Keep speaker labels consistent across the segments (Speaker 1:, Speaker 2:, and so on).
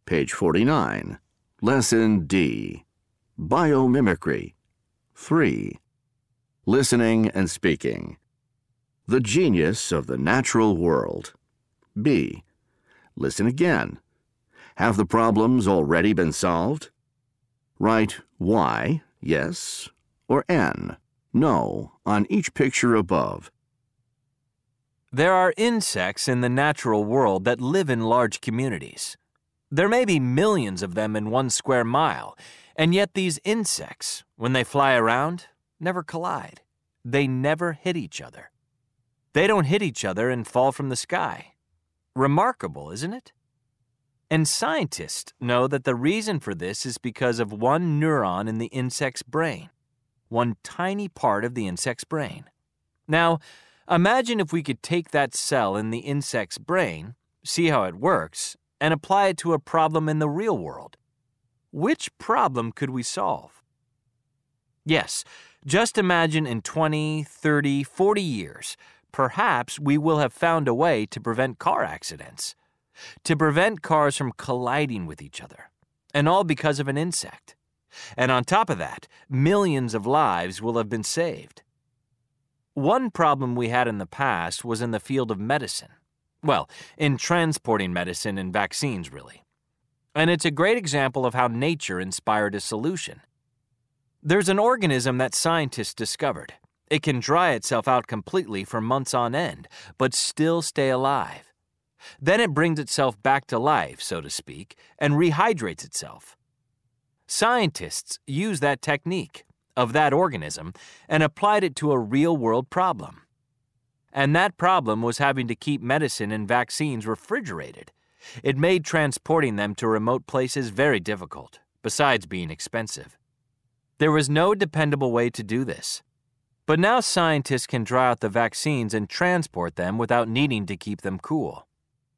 Speaker 1: Page 49. Lesson D. Biomimicry. 3. Listening and speaking. The genius of the natural world. B. Listen again. Have the problems already been solved? Write Y, yes, or N, no, on each picture above.
Speaker 2: There are insects in the natural world that live in large communities. There may be millions of them in 1 square mile, and yet these insects, when they fly around, never collide. They never hit each other. They don't hit each other and fall from the sky. Remarkable, isn't it? And scientists know that the reason for this is because of one neuron in the insect's brain, one tiny part of the insect's brain. Now, imagine if we could take that cell in the insect's brain, see how it works, and apply it to a problem in the real world. Which problem could we solve? Yes, just imagine in 20, 30, 40 years, perhaps we will have found a way to prevent car accidents, to prevent cars from colliding with each other, and all because of an insect. And on top of that, millions of lives will have been saved. One problem we had in the past was in the field of medicine. Well, in transporting medicine and vaccines, really. And it's a great example of how nature inspired a solution. There's an organism that scientists discovered. It can dry itself out completely for months on end, but still stay alive. Then it brings itself back to life, so to speak, and rehydrates itself. Scientists used that technique of that organism and applied it to a real-world problem. And that problem was having to keep medicine and vaccines refrigerated. It made transporting them to remote places very difficult, besides being expensive. There was no dependable way to do this. But now scientists can dry out the vaccines and transport them without needing to keep them cool.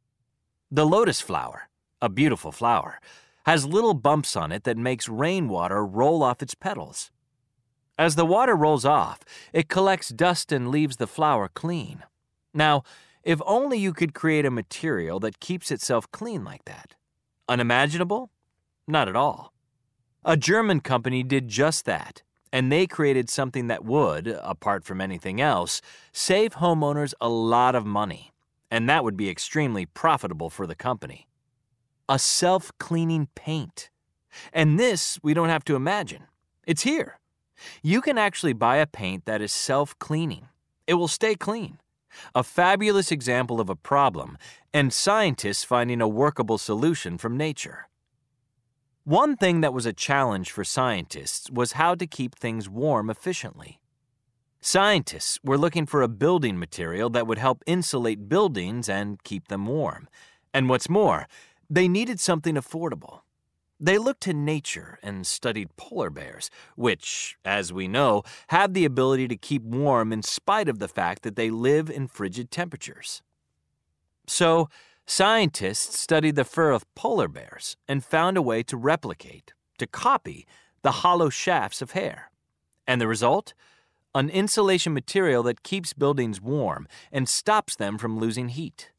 Speaker 2: The lotus flower, a beautiful flower, has little bumps on it that makes rainwater roll off its petals. As the water rolls off, it collects dust and leaves the flower clean. Now, if only you could create a material that keeps itself clean like that. Unimaginable? Not at all. A German company did just that, and they created something that would, apart from anything else, save homeowners a lot of money, and that would be extremely profitable for the company. A self-cleaning paint. And this we don't have to imagine. It's here. You can actually buy a paint that is self-cleaning. It will stay clean. A fabulous example of a problem, and scientists finding a workable solution from nature. One thing that was a challenge for scientists was how to keep things warm efficiently. Scientists were looking for a building material that would help insulate buildings and keep them warm. And what's more, they needed something affordable. They looked to nature and studied polar bears, which, as we know, have the ability to keep warm in spite of the fact that they live in frigid temperatures. So, scientists studied the fur of polar bears and found a way to replicate, to copy, the hollow shafts of hair. And the result? An insulation material that keeps buildings warm and stops them from losing heat.